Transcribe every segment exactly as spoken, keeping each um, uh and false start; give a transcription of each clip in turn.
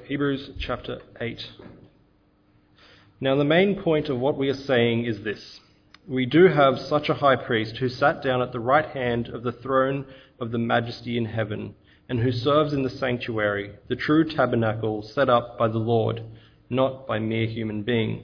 Hebrews chapter eight. Now the main point of what we are saying is this. We do have such a high priest who sat down at the right hand of the throne of the majesty in heaven, and who serves in the sanctuary, the true tabernacle set up by the Lord, not by mere human being.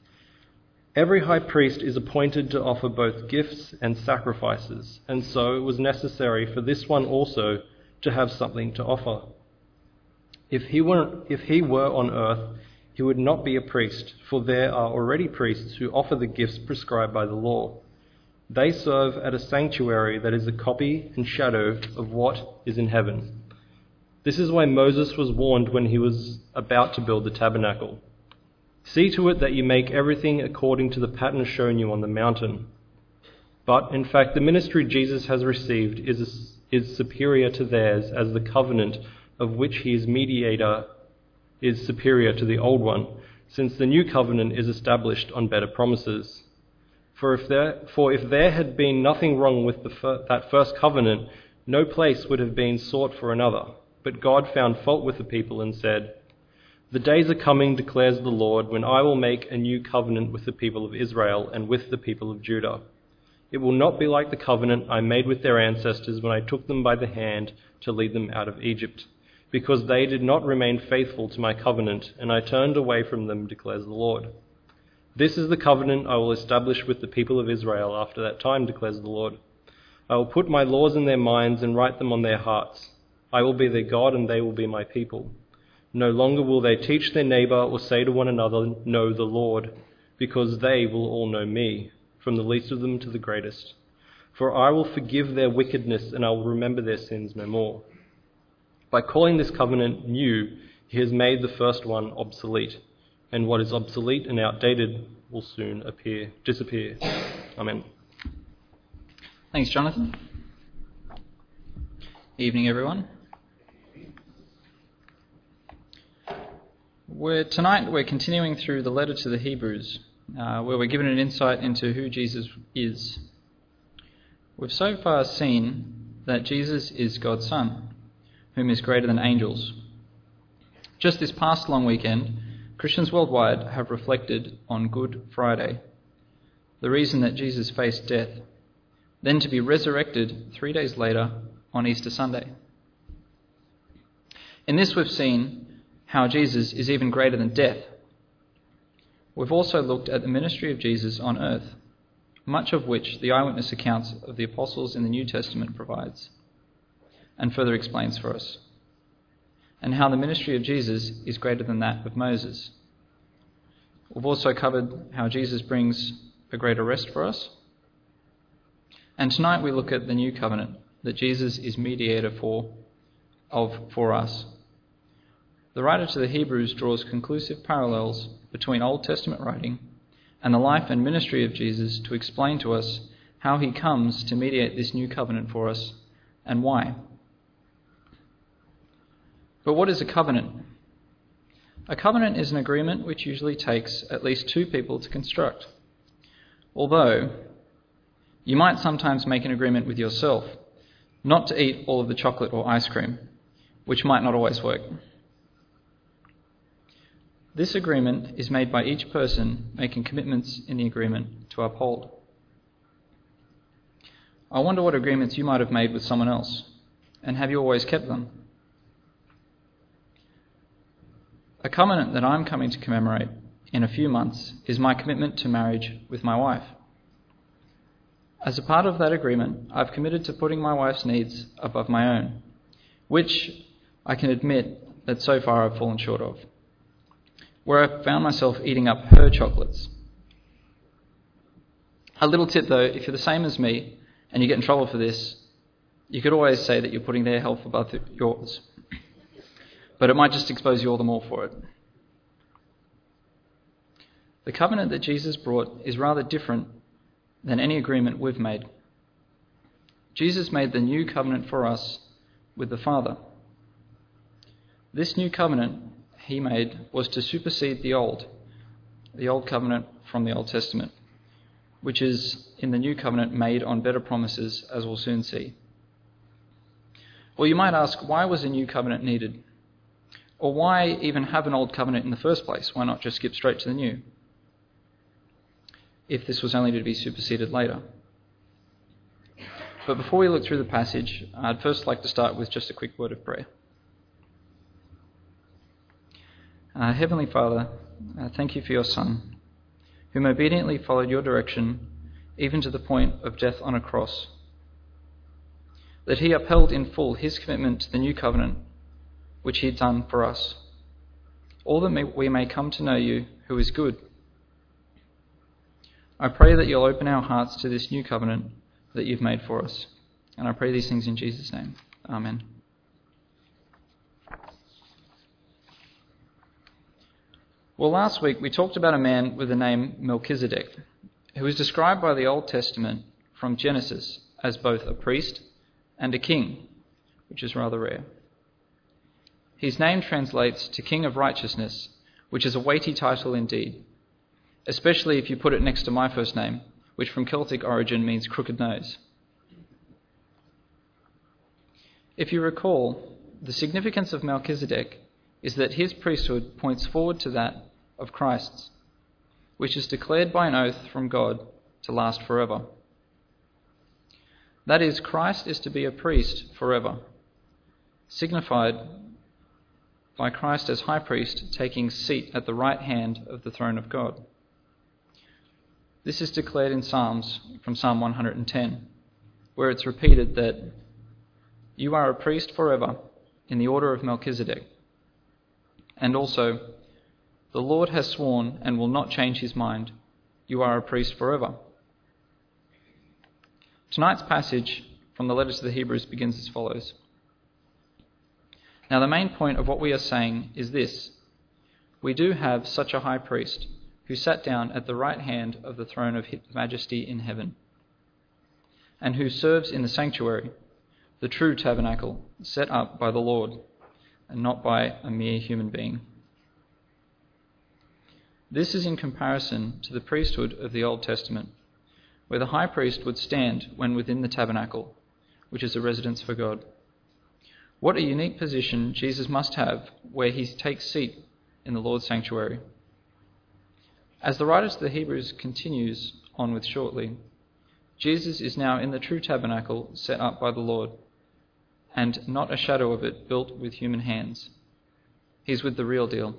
Every high priest is appointed to offer both gifts and sacrifices, and so it was necessary for this one also to have something to offer. If he were, if he were on earth, he would not be a priest, for there are already priests who offer the gifts prescribed by the law. They serve at a sanctuary that is a copy and shadow of what is in heaven. This is why Moses was warned when he was about to build the tabernacle. See to it that you make everything according to the pattern shown you on the mountain. But, in fact, the ministry Jesus has received is, is superior to theirs, as the covenant of which he is mediator is superior to the old one, since the new covenant is established on better promises. For if there, for if there had been nothing wrong with the fir- that first covenant, no place would have been sought for another. But God found fault with the people and said, "The days are coming, declares the Lord, when I will make a new covenant with the people of Israel and with the people of Judah. It will not be like the covenant I made with their ancestors when I took them by the hand to lead them out of Egypt, because they did not remain faithful to my covenant, and I turned away from them, declares the Lord. This is the covenant I will establish with the people of Israel after that time, declares the Lord. I will put my laws in their minds and write them on their hearts. I will be their God, and they will be my people. No longer will they teach their neighbor or say to one another, 'Know the Lord,' because they will all know me, from the least of them to the greatest. For I will forgive their wickedness, and I will remember their sins no more. By calling this covenant new, he has made the first one obsolete, and what is obsolete and outdated will soon appear, disappear." Amen. Thanks, Jonathan. Evening, everyone. We're, tonight we're continuing through the letter to the Hebrews, uh, where we're given an insight into who Jesus is. We've so far seen that Jesus is God's Son, whom is greater than angels. Just this past long weekend, Christians worldwide have reflected on Good Friday, the reason that Jesus faced death, then to be resurrected three days later on Easter Sunday. In this we've seen how Jesus is even greater than death. We've also looked at the ministry of Jesus on earth, much of which the eyewitness accounts of the apostles in the New Testament provides and further explains for us, and how the ministry of Jesus is greater than that of Moses. We've also covered how Jesus brings a greater rest for us. And tonight we look at the new covenant that Jesus is mediator for, of for us. The writer to the Hebrews draws conclusive parallels between Old Testament writing and the life and ministry of Jesus to explain to us how he comes to mediate this new covenant for us and why. But what is a covenant? A covenant is an agreement which usually takes at least two people to construct. Although you might sometimes make an agreement with yourself not to eat all of the chocolate or ice cream, which might not always work. This agreement is made by each person making commitments in the agreement to uphold. I wonder what agreements you might have made with someone else, and have you always kept them? A covenant that I'm coming to commemorate in a few months is my commitment to marriage with my wife. As a part of that agreement, I've committed to putting my wife's needs above my own, which I can admit that so far I've fallen short of, where I found myself eating up her chocolates. A little tip though, if you're the same as me and you get in trouble for this, you could always say that you're putting their health above yours. But it might just expose you all the more for it. The covenant that Jesus brought is rather different than any agreement we've made. Jesus made the new covenant for us with the Father. This new covenant he made was to supersede the old, the old covenant from the Old Testament, which is in the new covenant made on better promises, as we'll soon see. Well, you might ask, why was a new covenant needed? Or why even have an old covenant in the first place? Why not just skip straight to the new, if this was only to be superseded later? But before we look through the passage, I'd first like to start with just a quick word of prayer. Uh, Heavenly Father, uh, thank you for your Son, whom obediently followed your direction even to the point of death on a cross, that he upheld in full his commitment to the new covenant which he had done for us, all that may, we may come to know you, who is good. I pray that you'll open our hearts to this new covenant that you've made for us. And I pray these things in Jesus' name. Amen. Well, last week we talked about a man with the name Melchizedek, who is described by the Old Testament from Genesis as both a priest and a king, which is rather rare. His name translates to King of Righteousness, which is a weighty title indeed, especially if you put it next to my first name, which from Celtic origin means crooked nose. If you recall, the significance of Melchizedek is that his priesthood points forward to that of Christ's, which is declared by an oath from God to last forever. That is, Christ is to be a priest forever, signified by Christ as high priest taking seat at the right hand of the throne of God. This is declared in Psalms from Psalm one hundred ten, where it's repeated that you are a priest forever in the order of Melchizedek. And also, the Lord has sworn and will not change his mind. You are a priest forever. Tonight's passage from the letter to the Hebrews begins as follows. Now, the main point of what we are saying is this: we do have such a high priest who sat down at the right hand of the throne of majesty in heaven, and who serves in the sanctuary, the true tabernacle set up by the Lord, and not by a mere human being. This is in comparison to the priesthood of the Old Testament, where the high priest would stand when within the tabernacle, which is a residence for God. What a unique position Jesus must have where he takes seat in the Lord's sanctuary. As the writer to the Hebrews continues on with shortly, Jesus is now in the true tabernacle set up by the Lord, and not a shadow of it built with human hands. He's with the real deal.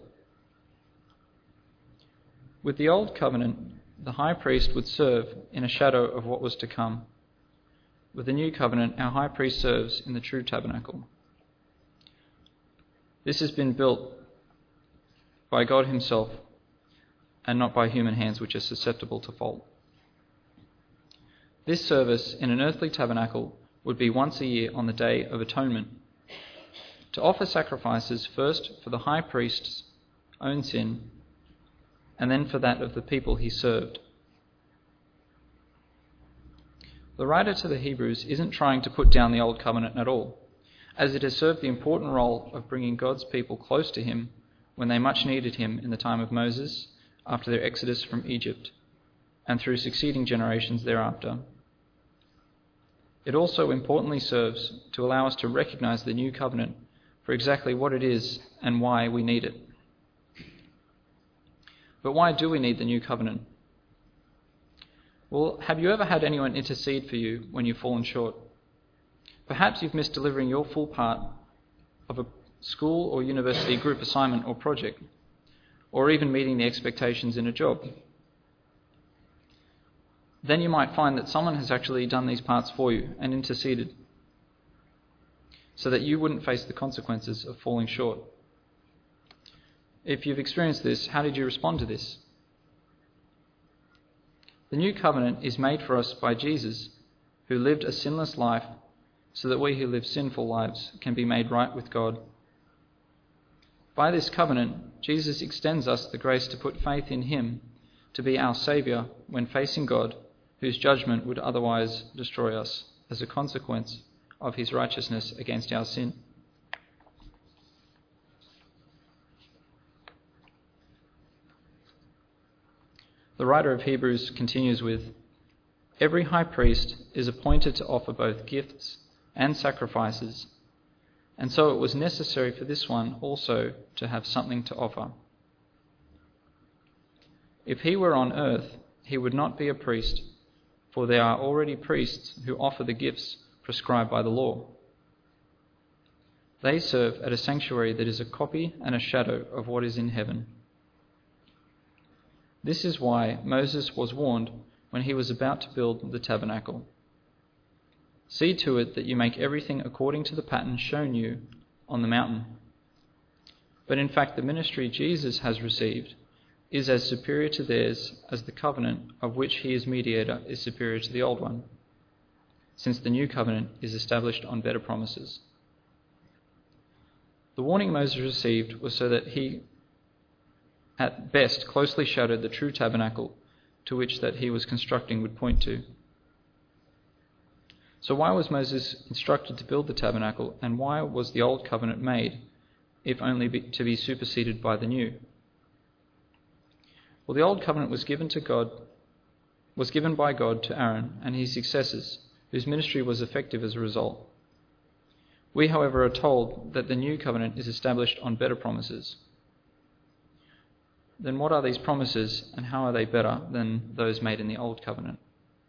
With the old covenant, the high priest would serve in a shadow of what was to come. With the new covenant, our high priest serves in the true tabernacle. This has been built by God himself and not by human hands, which are susceptible to fault. This service in an earthly tabernacle would be once a year on the Day of Atonement, to offer sacrifices first for the high priest's own sin and then for that of the people he served. The writer to the Hebrews isn't trying to put down the old covenant at all, as it has served the important role of bringing God's people close to him when they much needed him in the time of Moses, after their exodus from Egypt, and through succeeding generations thereafter. It also importantly serves to allow us to recognize the new covenant for exactly what it is and why we need it. But why do we need the new covenant? Well, have you ever had anyone intercede for you when you've fallen short? Perhaps you've missed delivering your full part of a school or university group assignment or project, or even meeting the expectations in a job. Then you might find that someone has actually done these parts for you and interceded, so that you wouldn't face the consequences of falling short. If you've experienced this, how did you respond to this? The new covenant is made for us by Jesus, who lived a sinless life so that we who live sinful lives can be made right with God. By this covenant, Jesus extends us the grace to put faith in him to be our Saviour when facing God, whose judgment would otherwise destroy us as a consequence of his righteousness against our sin. The writer of Hebrews continues with, "Every high priest is appointed to offer both gifts and sacrifices, and so it was necessary for this one also to have something to offer. If he were on earth, he would not be a priest, for there are already priests who offer the gifts prescribed by the law. They serve at a sanctuary that is a copy and a shadow of what is in heaven. This is why Moses was warned when he was about to build the tabernacle. See to it that you make everything according to the pattern shown you on the mountain. But in fact, the ministry Jesus has received is as superior to theirs as the covenant of which he is mediator is superior to the old one, since the new covenant is established on better promises. The warning Moses received was so that he, at best, closely shadowed the true tabernacle to which that he was constructing would point to. So why was Moses instructed to build the tabernacle, and why was the old covenant made, if only be, to be superseded by the new? Well, the old covenant was given to God, was given by God to Aaron and his successors, whose ministry was effective as a result. We, however, are told that the new covenant is established on better promises. Then what are these promises, and how are they better than those made in the old covenant?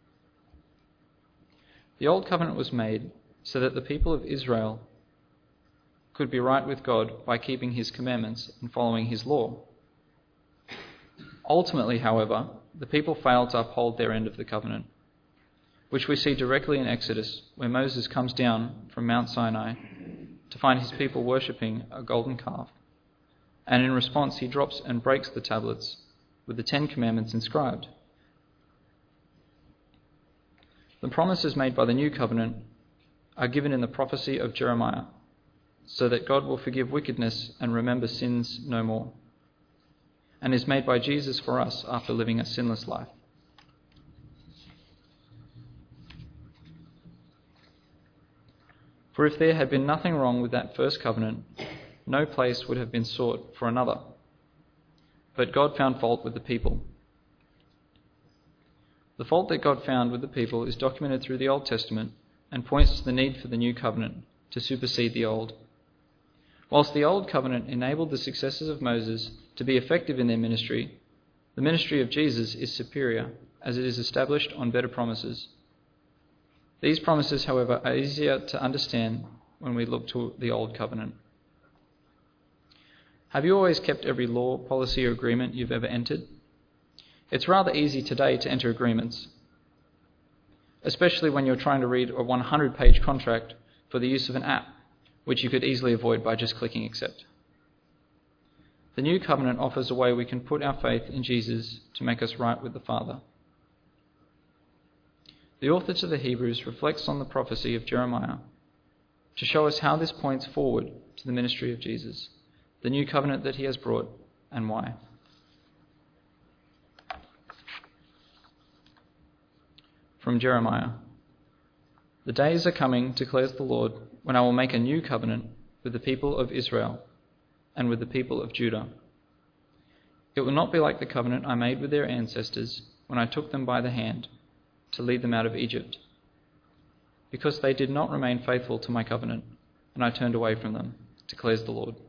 The old covenant was made so that the people of Israel could be right with God by keeping his commandments and following his law. Ultimately, however, the people failed to uphold their end of the covenant, which we see directly in Exodus, where Moses comes down from Mount Sinai to find his people worshipping a golden calf, and in response he drops and breaks the tablets with the Ten Commandments inscribed. The promises made by the new covenant are given in the prophecy of Jeremiah, so that God will forgive wickedness and remember sins no more, and is made by Jesus for us after living a sinless life. For if there had been nothing wrong with that first covenant, no place would have been sought for another. But God found fault with the people. The fault that God found with the people is documented through the Old Testament and points to the need for the new covenant to supersede the old. Whilst the old covenant enabled the successors of Moses to be effective in their ministry, the ministry of Jesus is superior, as it is established on better promises. These promises, however, are easier to understand when we look to the old covenant. Have you always kept every law, policy, or agreement you've ever entered? It's rather easy today to enter agreements, especially when you're trying to read a one hundred page contract for the use of an app, which you could easily avoid by just clicking accept. The new covenant offers a way we can put our faith in Jesus to make us right with the Father. The author to the Hebrews reflects on the prophecy of Jeremiah to show us how this points forward to the ministry of Jesus, the new covenant that he has brought, and why. From Jeremiah. The days are coming, declares the Lord, when I will make a new covenant with the people of Israel and with the people of Judah. It will not be like the covenant I made with their ancestors when I took them by the hand to lead them out of Egypt, because they did not remain faithful to my covenant, and I turned away from them, declares the Lord.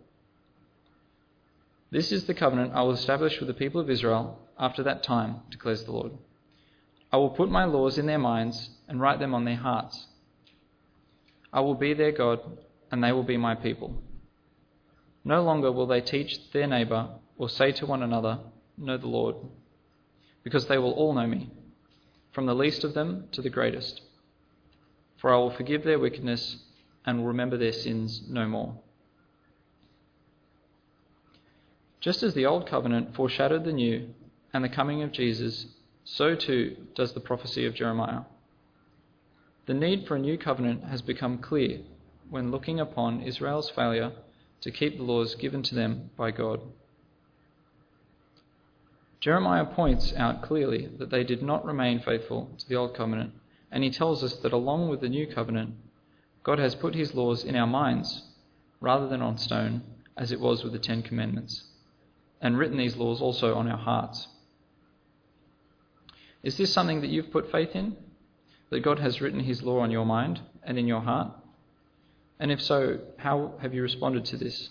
This is the covenant I will establish with the people of Israel after that time, declares the Lord. I will put my laws in their minds and write them on their hearts. I will be their God, and they will be my people. No longer will they teach their neighbour or say to one another, know the Lord, because they will all know me, from the least of them to the greatest. For I will forgive their wickedness and will remember their sins no more. Just as the old covenant foreshadowed the new and the coming of Jesus, so too does the prophecy of Jeremiah. The need for a new covenant has become clear when looking upon Israel's failure to keep the laws given to them by God. Jeremiah points out clearly that they did not remain faithful to the old covenant, and he tells us that along with the new covenant, God has put his laws in our minds rather than on stone, as it was with the Ten Commandments, and written these laws also on our hearts. Is this something that you've put faith in? That God has written his law on your mind and in your heart? And if so, how have you responded to this?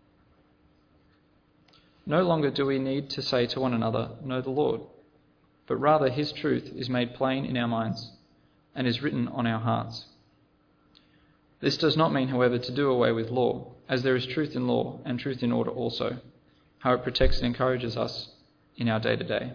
No longer do we need to say to one another, "Know the Lord," but rather his truth is made plain in our minds and is written on our hearts. This does not mean, however, to do away with law, as there is truth in law and truth in order also, how it protects and encourages us in our day-to-day.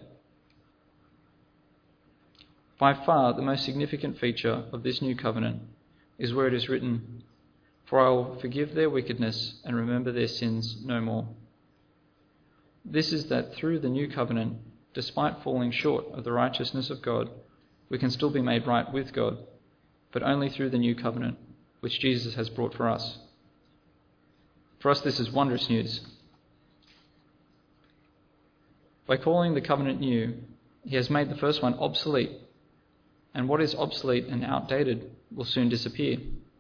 By far, the most significant feature of this new covenant is where it is written, "For I will forgive their wickedness and remember their sins no more." This is that through the new covenant, despite falling short of the righteousness of God, we can still be made right with God, but only through the new covenant, which Jesus has brought for us. For us, this is wondrous news. By calling the covenant new, he has made the first one obsolete, and what is obsolete and outdated will soon disappear.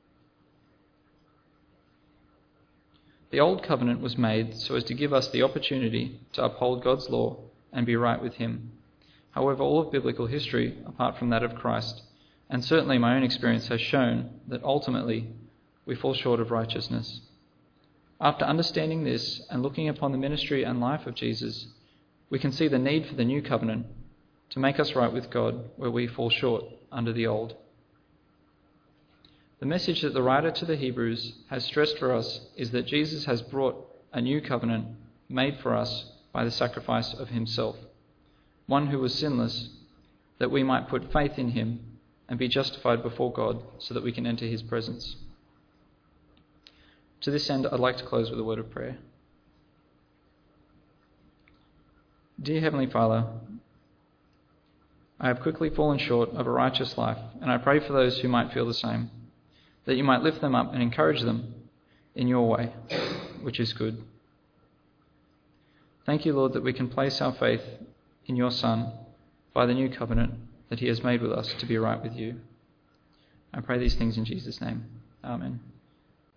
The old covenant was made so as to give us the opportunity to uphold God's law and be right with him. However, all of biblical history, apart from that of Christ, and certainly my own experience, has shown that ultimately we fall short of righteousness. After understanding this and looking upon the ministry and life of Jesus, we can see the need for the new covenant to make us right with God where we fall short under the old. The message that the writer to the Hebrews has stressed for us is that Jesus has brought a new covenant made for us by the sacrifice of himself, one who was sinless, that we might put faith in him and be justified before God so that we can enter his presence. To this end, I'd like to close with a word of prayer. Dear Heavenly Father, I have quickly fallen short of a righteous life, and I pray for those who might feel the same, that you might lift them up and encourage them in your way, which is good. Thank you, Lord, that we can place our faith in your Son by the new covenant that he has made with us to be right with you. I pray these things in Jesus' name. Amen.